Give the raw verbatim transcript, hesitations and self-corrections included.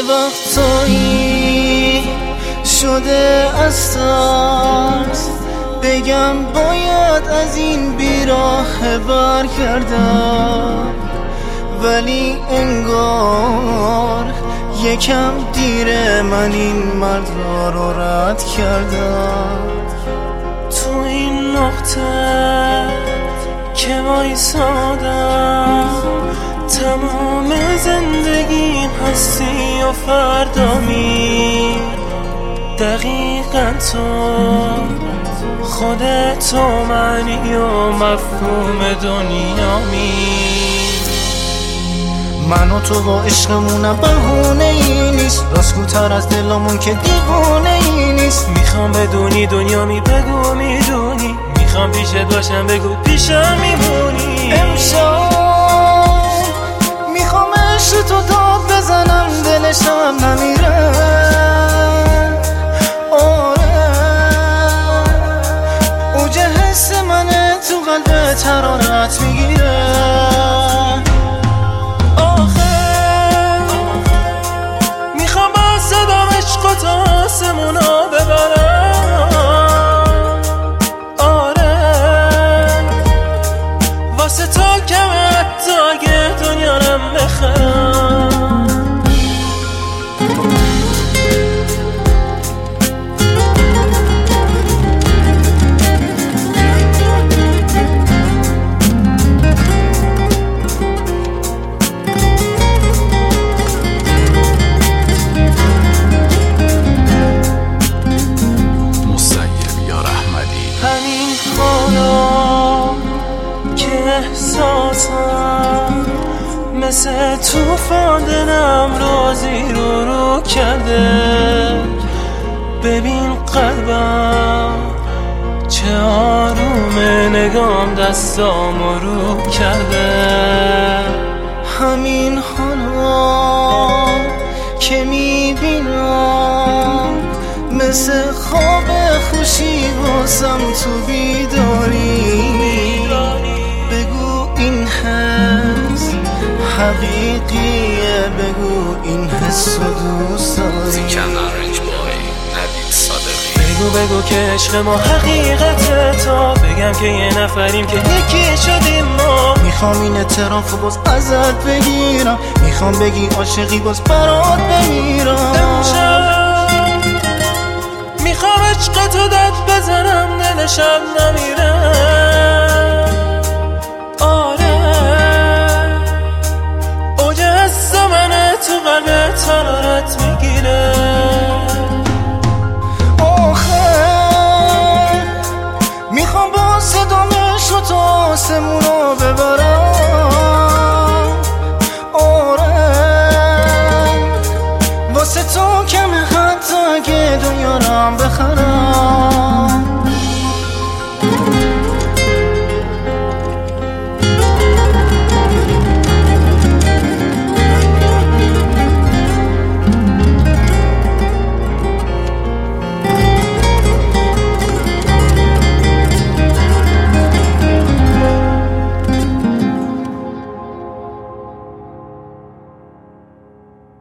یه وقتایی شده از ترس بگم باید از این بیراه برگردم، ولی انگار یکم دیره من این مرد رو رد کردم. تو این نقطه که وایسادم تمام زندگیم هستی و فردا می دقیقا تو خودت و معنی و مفهوم دنیا می. من و تو با عشقمونم بهونه ای نیست، راستگوتر از دلمون که دیوونه ای نیست. میخوام بدونی دنیا می بگو میدونی، میخوام پیشت باشم بگو پیشم میمونی. امشب میخوام عشق تو داد بزنم دلشم نمیره. آره اوج حس منه تو قلبت حرارت میگیره. آسمونا ببرم آره واسه تو کم حتی اگه دنیارم بخرم. احساسم مثل توفان دلم رو زیر و رو کرده. ببین قلبم چه آرومه، نگام دستامو رو کرده. همین حالا که میبینم مثل خواب خوشی واسم تو بیداری. این حس حقیقیه، بگو این حس رو دوست داری. بگو بگو که عشق ما حقیقته، تا بگم که یه نفریم که یکی شدیم ما. میخوام این اعتراف رو باز ازت بگیرم، میخوام بگی عاشقی باز برات بمیرم. امشب میخوام عشق تو داد بزنم دلشم نمیره. حرارت میگیره. آخه میخوام با صدامش رو تا آسمونا ببرم.